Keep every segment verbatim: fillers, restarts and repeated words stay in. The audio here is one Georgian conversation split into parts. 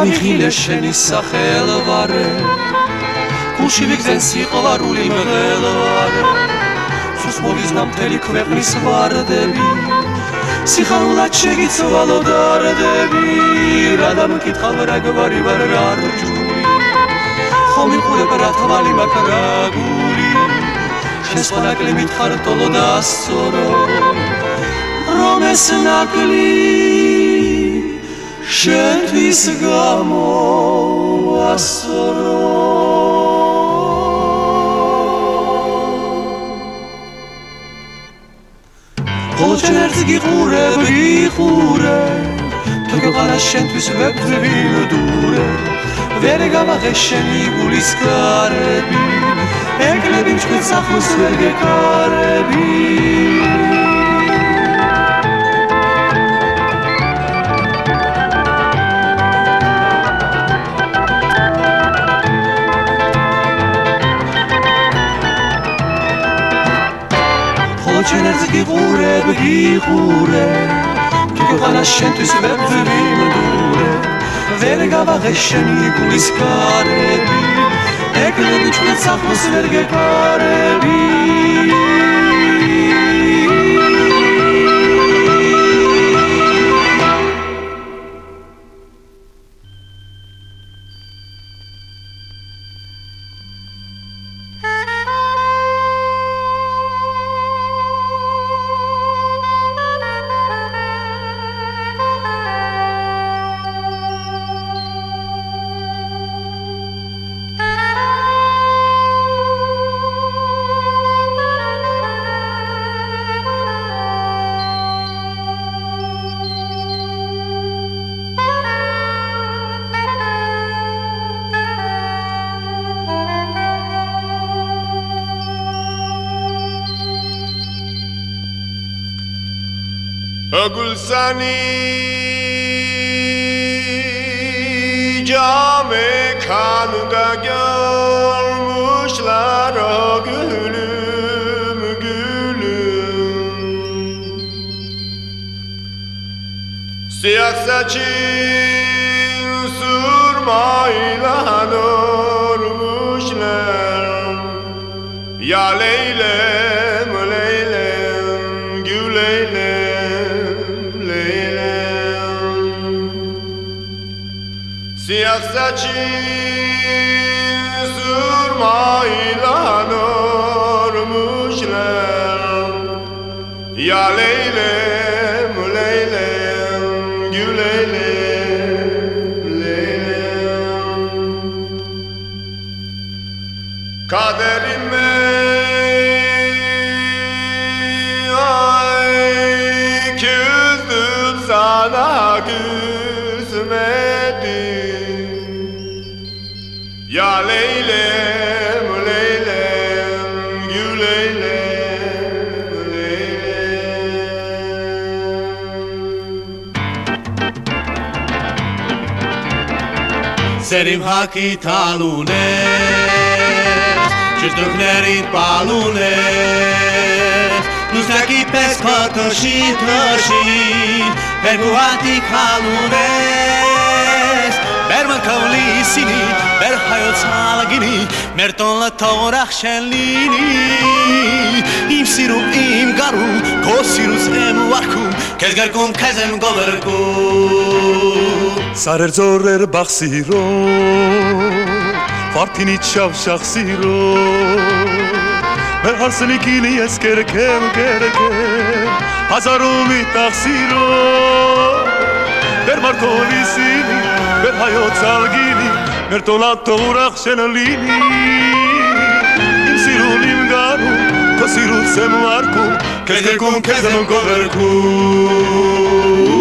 გამიხილე შენი სახელვარე გულში ვიგზენ სიყვარული მღელვარე სულს მოვიზნა მთელი ქვეყნის ვარდები სიხარულად შეგიცვალო დარდები რა დამკითხავ რა გვარი ვარ რა რჯული ხომ მიყურებ რა თვალი მაქვს რა გული შენს ნაკლი მითხარ ტოლო და ასწორო რომ ეს ნაკლი შენთვის გამოასწორო ხოლო შენ ერთს გიყურებ გიყურებ თუ გიყარა შენთვის ვებძვი მდურე ვერ გამაღე შენი გულის კარები ეკლები მჭკვით სახლს ვერ გეკარები შენ ერთს გიყურებ გიყურებ თუ გიყარა შენთვის ვებძვი მდურე ვერ გავაღე შენი გულის კარები ეკლები მჭკვით სახლს ვერ გეკარები گلزنی جامه kanında görmüşler o gülüm gülüm siyah saçın sırmayla örmüşler ya Leylem Leylem gül Leylem siyah saçın sırmayla örmüşler ya Leylem Leylem gül Leylem Leylem kaderime ay küzdüm sana küsmedim ya Leylem Leylem gül Leylem Leylem Serim haki talune Çizdüklerin balune Nustaki pesko toshi toshi Perguati kalunes Berman kaulisini Ber hayot salgini Merton la torach shelini Im sirum im garum Kosirus em warkum Kezgarkum kezem goverkum Sarer zorer baxiro Fartinit shavshachsiro Mer harsni kili eskerkem kerkem Hazarumi taxiro Ber markovisini Ber hayot salgini Mer tolat torach shelini Im sirum im garum Kosirus em warkum Kezgarkum kezem goverkum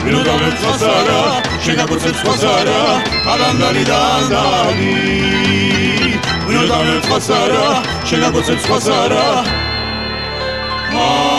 ვინო დამეწყასარა შეგაგოცებს სხვასარა ალანდალი და ანდალი ვინო დამეწყასარა შეგაგოცებს სხვასარა